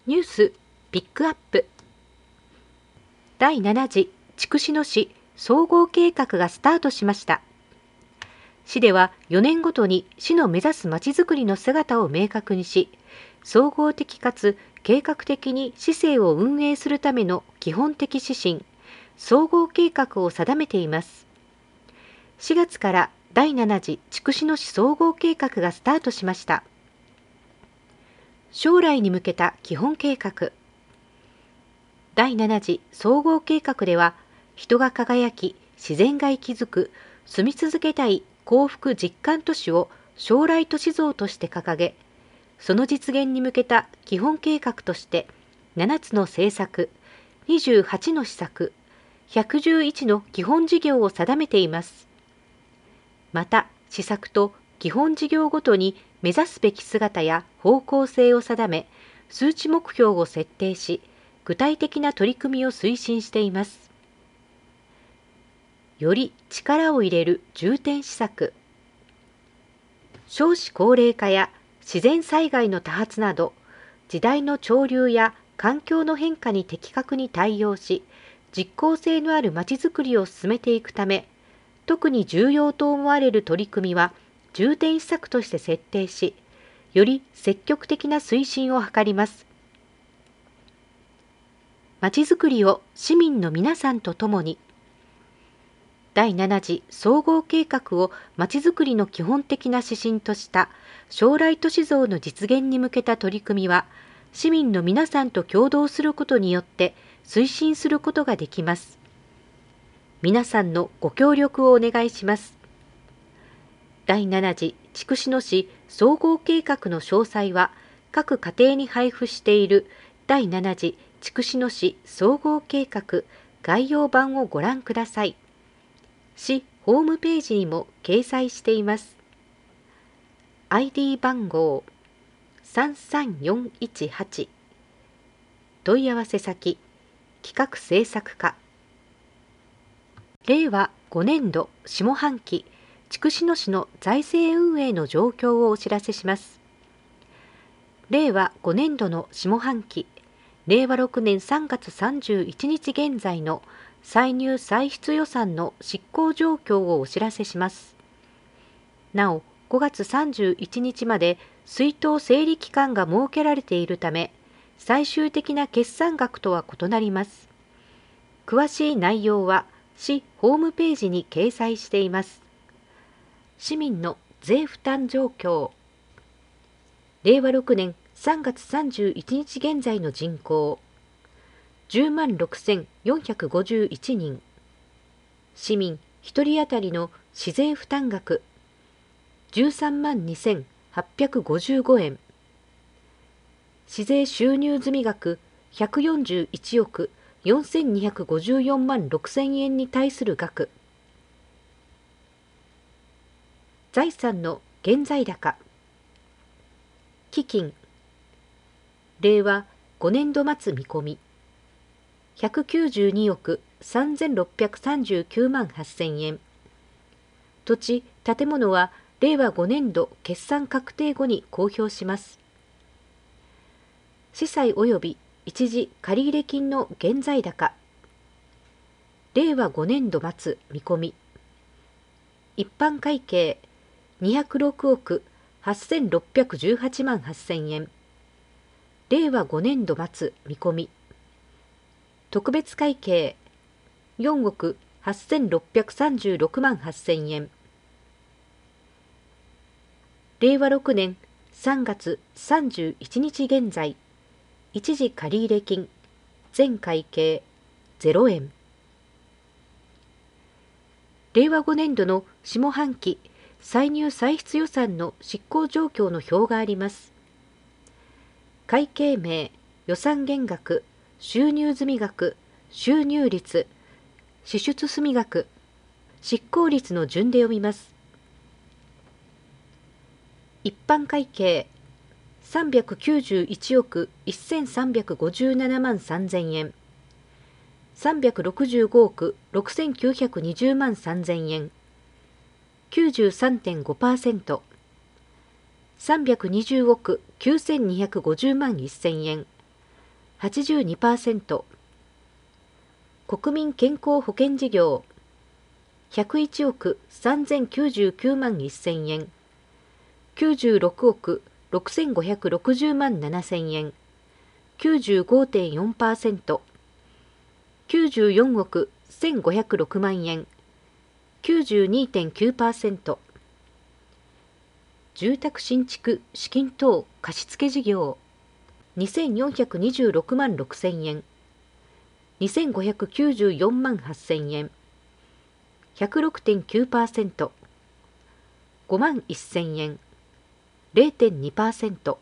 ニュースピックアップ。第7次筑紫野市総合計画がスタートしました。市では4年ごとに市の目指すまちづくりの姿を明確にし、総合的かつ計画的に市政を運営するための基本的指針、総合計画を定めています。4月から第7次筑紫野市総合計画がスタートしました。将来に向けた基本計画。第7次総合計画では、人が輝き、自然が息づく、住み続けたい幸福実感都市を将来都市像として掲げ、その実現に向けた基本計画として、7つの政策、28の施策、111の基本事業を定めています。また、施策と基本事業ごとに目指すべき姿や方向性を定め、数値目標を設定し、具体的な取り組みを推進しています。より力を入れる重点施策。少子高齢化や自然災害の多発など、時代の潮流や環境の変化に的確に対応し、実効性のあるまちづくりを進めていくため、特に重要と思われる取り組みは重点施策として設定し、より積極的な推進を図ります。まちづくりを市民の皆さんと共に。第7次総合計画をまちづくりの基本的な指針とした将来都市像の実現に向けた取り組みは、市民の皆さんと共同することによって推進することができます。皆さんのご協力をお願いします。第7次筑紫野市総合計画の詳細は、各家庭に配布している第7次筑紫野市総合計画概要版をご覧ください。市ホームページにも掲載しています。ID 番号33418。問い合わせ先、企画制作課。令和5年度下半期筑紫野市の財政運営の状況をお知らせします。令和5年度の下半期、令和6年3月31日現在の歳入歳出予算の執行状況をお知らせします。なお、5月31日まで出納整理期間が設けられているため、最終的な決算額とは異なります。詳しい内容は市ホームページに掲載しています。市民の税負担状況。令和6年3月31日現在の人口、106,451人。市民1人当たりの市税負担額、132,855円。市税収入済額、141億4,254万6,000円に対する額。財産の現在高。基金、令和5年度末見込み、192億3,639万8,000円。土地・建物は令和5年度決算確定後に公表します。司債及び一時借入金の現在高。令和5年度末見込み。一般会計206億8,618万8,000円。令和5年度末見込み。特別会計4億8,636万8,000円。令和6年3月31日現在、一時借入金、全会計0円。令和5年度の下半期歳入歳出予算の執行状況の表があります。会計名、予算減額、収入済額、収入率、支出済額、執行率の順で読みます。一般会計391億1,357万3,000円。365億6,920万3,000円。93.5%。320億9,250万1,000円。 82%、国民健康保険事業101億3099万1000円、96億6560万7000円、95.4%、94億1506万円、92.9%、住宅新築資金等貸付事業2426万6000円、2594万8000円、106.9%、5万1000円、0.2%、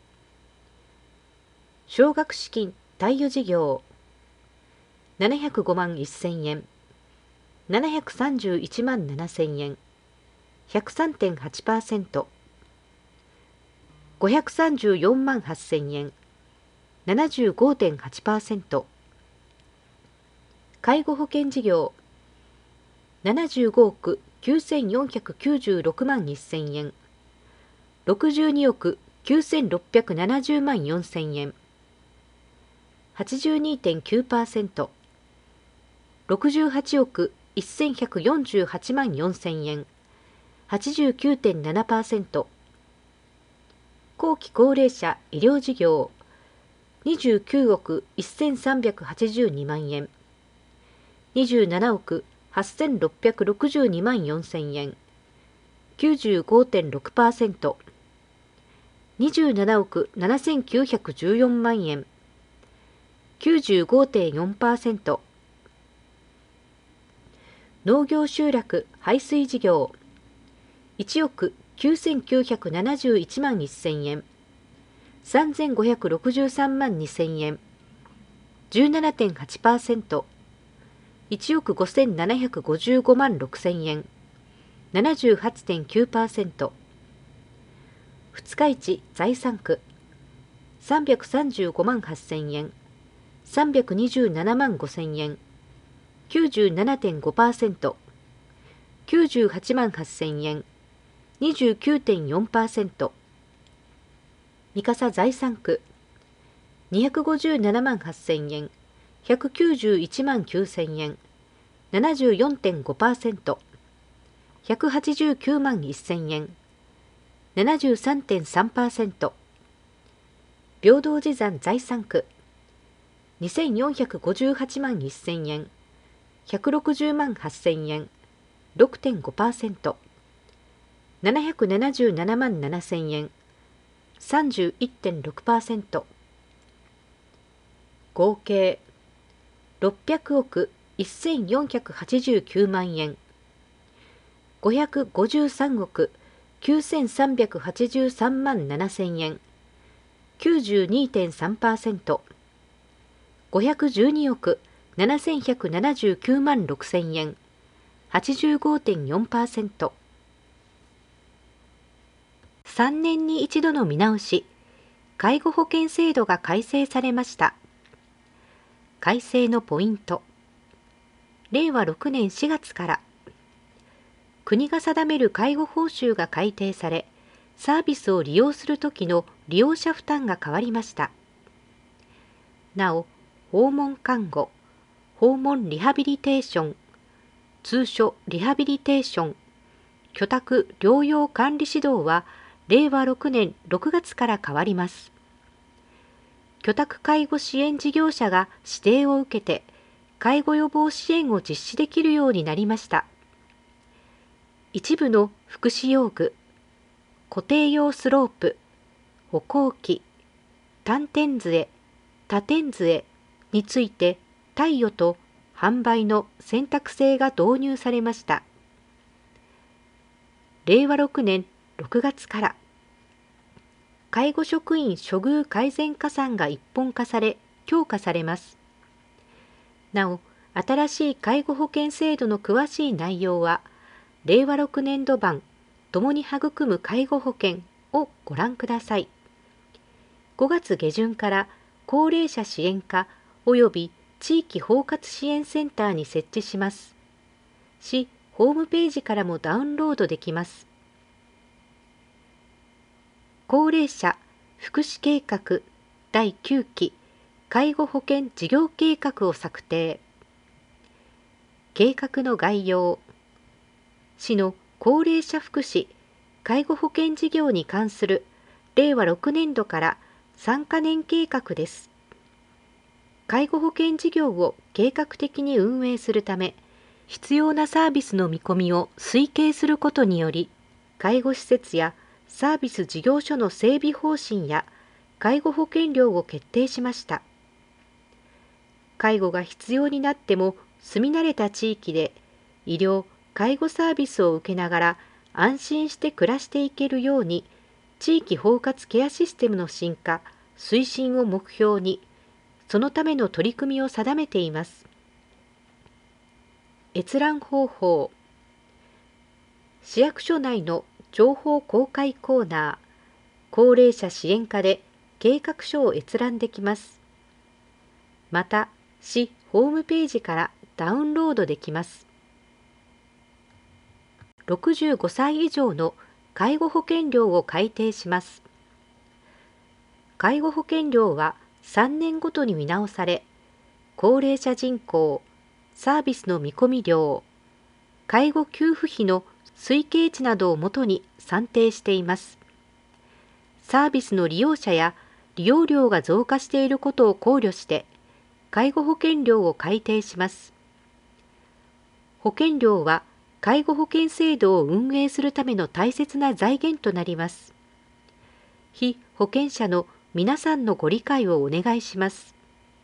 奨学資金貸与事業705万1000円、731万7000円、103.8%、534万8000円、75.8%、介護保険事業75億9496万1000円、62億9670万4000円、82.9%、68億1148万4000円、89.7%、後期高齢者医療事業29億1382万円、27億8662万4000円、95.6%、27億7914万円、95.4%、農業集落排水事業1億9971万1000円、3563万2000円、17.8%、1億5755万6000円、78.9%、二日市財産区335万8000円、327万5000円、97.5%、98万8000円、29.4%、三笠財産区257万8000円、191万9000円、74.5%、189万1000円、73.3%、平等寺山財産区2458万1000円、160万8000円、6.5%、777万7000円、31.6%、合計600億1489万円、553億9383万7000円、92.3%、512億7179万6000円、85.4%。3年に一度の見直し、介護保険制度が改正されました。改正のポイント。令和6年4月から、国が定める介護報酬が改定され、サービスを利用するときの利用者負担が変わりました。なお、訪問看護、訪問リハビリテーション、通所リハビリテーション、居宅療養管理指導は、令和6年6月から変わります。居宅介護支援事業者が指定を受けて、介護予防支援を実施できるようになりました。一部の福祉用具、固定用スロープ、歩行器、単点杖、多点杖について貸与と販売の選択制が導入されました。令和6年6月から介護職員処遇改善加算が一本化され強化されます。なお、新しい介護保険制度の詳しい内容は令和6年度版共に育む介護保険をご覧ください。5月下旬から高齢者支援課及び地域包括支援センターに設置します。市ホームページからもダウンロードできます。高齢者福祉計画第9期介護保険事業計画を策定。計画の概要。市の高齢者福祉・介護保険事業に関する令和6年度から3カ年計画です。介護保険事業を計画的に運営するため、必要なサービスの見込みを推計することにより、介護施設やサービス事業所の整備方針や介護保険料を決定しました。介護が必要になっても住み慣れた地域で医療・介護サービスを受けながら安心して暮らしていけるように、地域包括ケアシステムの進化・推進を目標に、そのための取り組みを定めています。閲覧方法。市役所内の情報公開コーナー、高齢者支援課で計画書を閲覧できます。また、市ホームページからダウンロードできます。65歳以上の介護保険料を改定します。介護保険料は3年ごとに見直され、高齢者人口、サービスの見込み量、介護給付費の推計値などをもとに算定しています。サービスの利用者や利用料が増加していることを考慮して、介護保険料を改定します。保険料は介護保険制度を運営するための大切な財源となります。被保険者の皆さんのご理解をお願いします。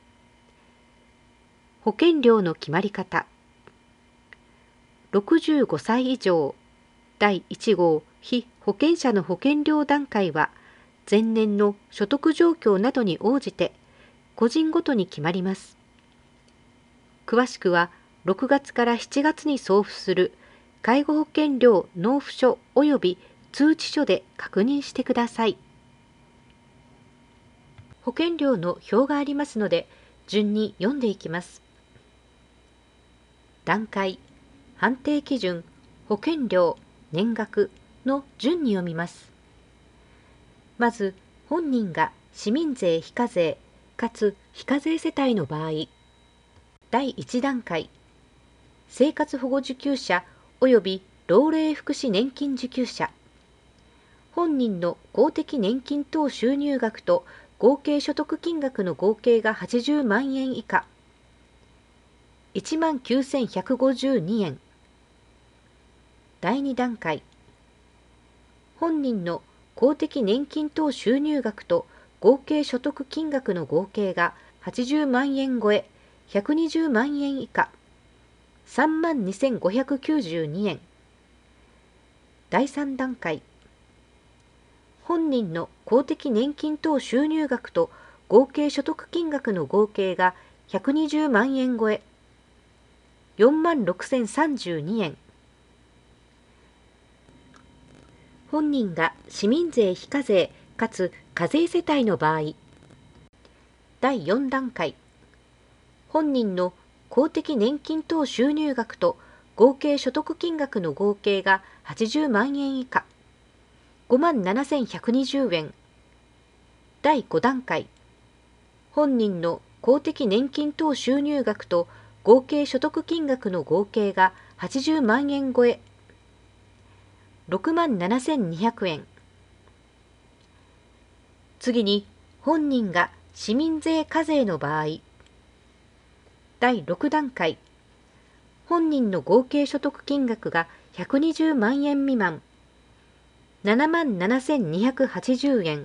保険料の決まり方。65歳以上第1号被保険者の保険料段階は、前年の所得状況などに応じて個人ごとに決まります。詳しくは6月から7月に送付する介護保険料納付書及び通知書で確認してください。保険料の表がありますので、順に読んでいきます。段階、判定基準、保険料、年額の順に読みます。まず、本人が市民税非課税かつ非課税世帯の場合、第1段階、生活保護受給者及び老齢福祉年金受給者、本人の公的年金等収入額と合計所得金額の合計が80万円以下、19,152円。第2段階、本人の公的年金等収入額と合計所得金額の合計が80万円超え、120万円以下、32,592円。第3段階、本人の公的年金等収入額と合計所得金額の合計が120万円超え、46,032円。本人が市民税非課税かつ課税世帯の場合、第4段階、本人の公的年金等収入額と合計所得金額の合計が80万円以下、57,120円。第5段階、本人の公的年金等収入額と合計所得金額の合計が80万円超え、67,200円。次に、本人が市民税課税の場合、第6段階、本人の合計所得金額が120万円未満、77,280円。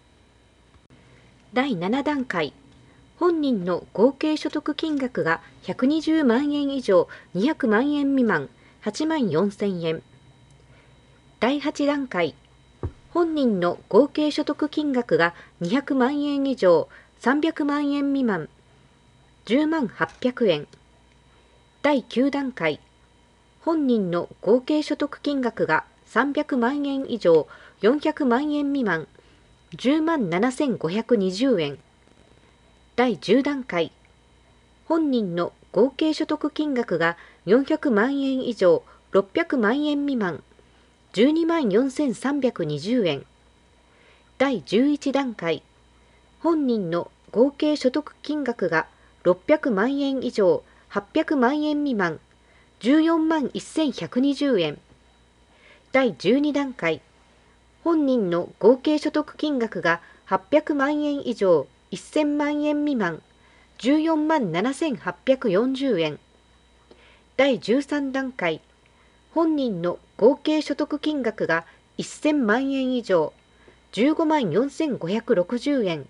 第7段階、本人の合計所得金額が120万円以上200万円未満、84,000円。第8段階、本人の合計所得金額が200万円以上300万円未満、10万800円。第9段階、本人の合計所得金額が300万円以上400万円未満、10万7,520円。第10段階、本人の合計所得金額が400万円以上600万円未満、12万4,320円。第11段階、本人の合計所得金額が600万円以上800万円未満14万1120円。第12段階、本人の合計所得金額が800万円以上1000万円未満14万7840円。第13段階、本人の合計所得金額が1000万円以上15万4560円。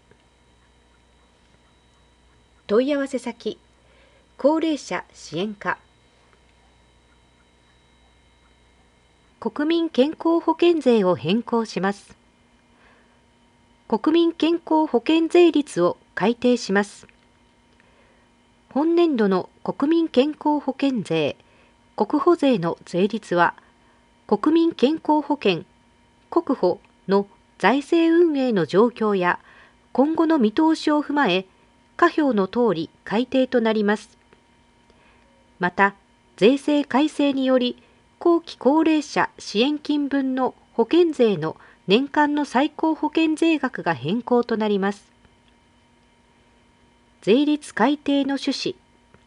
問い合わせ先、高齢者支援課。国民健康保険税を変更します。国民健康保険税率を改定します。本年度の国民健康保険税、国保税の税率は、国民健康保険、国保の財政運営の状況や今後の見通しを踏まえ、下表の通り改定となります。また、税制改正により、後期高齢者支援金分の保険税の年間の最高保険税額が変更となります。税率改定の趣旨。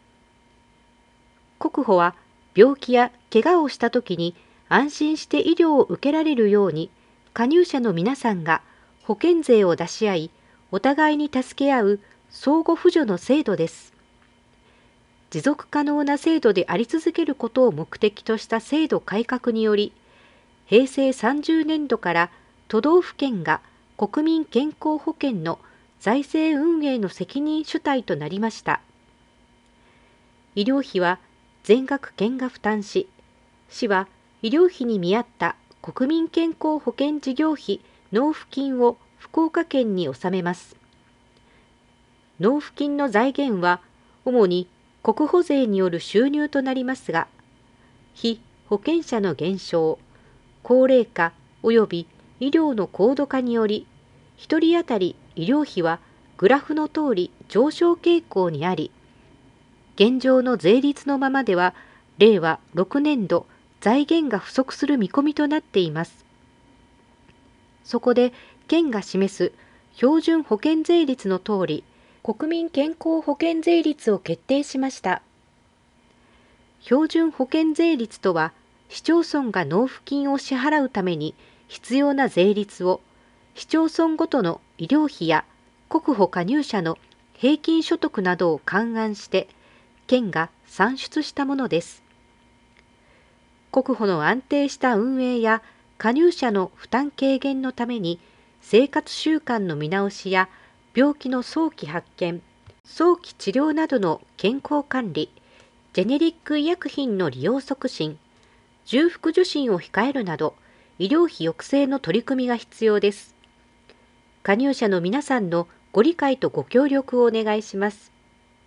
国保は病気や怪我をしたときに安心して医療を受けられるように、加入者の皆さんが保険税を出し合い、お互いに助け合う相互扶助の制度です。持続可能な制度であり続けることを目的とした制度改革により、平成30年度から都道府県が国民健康保険の財政運営の責任主体となりました。医療費は全額県が負担し、市は医療費に見合った国民健康保険事業費納付金を福岡県に納めます。納付金の財源は主に国保税による収入となりますが、被保険者の減少、高齢化及び医療の高度化により、1人当たり医療費はグラフの通り上昇傾向にあり、現状の税率のままでは、令和6年度財源が不足する見込みとなっています。そこで、県が示す標準保険税率の通り、国民健康保険税率を決定しました。標準保険税率とは、市町村が納付金を支払うために必要な税率を、市町村ごとの医療費や国保加入者の平均所得などを勘案して、県が算出したものです。国保の安定した運営や加入者の負担軽減のために、生活習慣の見直しや病気の早期発見、早期治療などの健康管理、ジェネリック医薬品の利用促進、重複受診を控えるなど、医療費抑制の取り組みが必要です。加入者の皆さんのご理解とご協力をお願いします。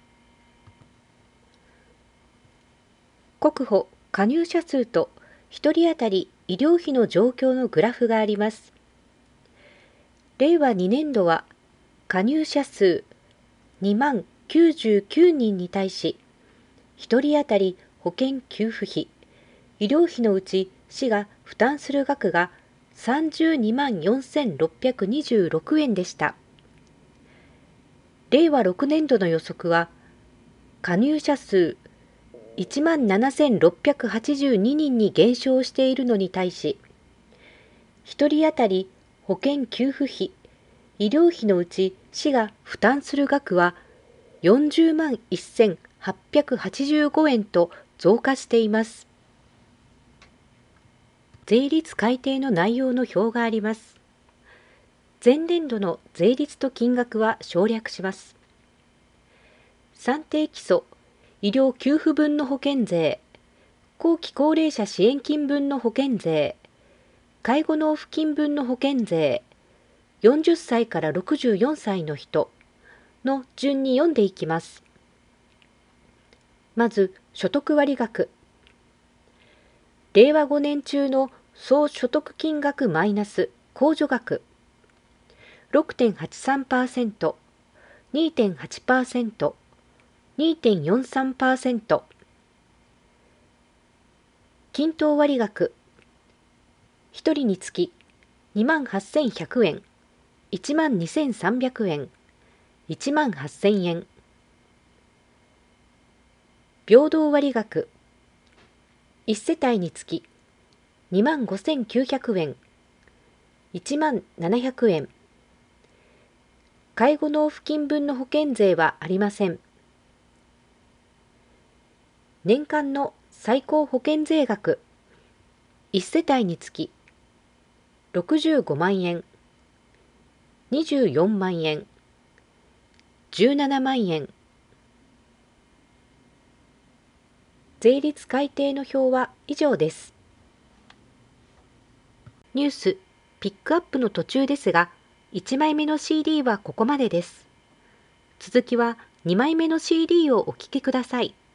国保加入者数と1人当たり医療費の状況のグラフがあります。令和2年度は加入者数2万99人に対し、1人当たり保険給付費、医療費のうち市が負担する額が32万4626円でした。令和6年度の予測は、加入者数1万7682人に減少しているのに対し、1人当たり保険給付費、医療費のうち市が負担する額は40万1885円と増加しています。税率改定の内容の表があります。前年度の税率と金額は省略します。算定基礎、医療給付分の保険税、後期高齢者支援金分の保険税、介護納付金分の保険税、40歳から64歳の人の順に読んでいきます。まず、所得割額。令和5年中の総所得金額マイナス控除額 6.83%、2.8%、2.43%。均等割額。1人につき28,100円、12,300円、 18,000円。平等割額、1世帯につき25,900円、17,700円。介護納付金分の保険税はありません。年間の最高保険税額、1世帯につき65万円、24万円、17万円。税率改定の表は以上です。ニュースピックアップの途中ですが、1枚目の CD はここまでです。続きは2枚目の CD をお聴きください。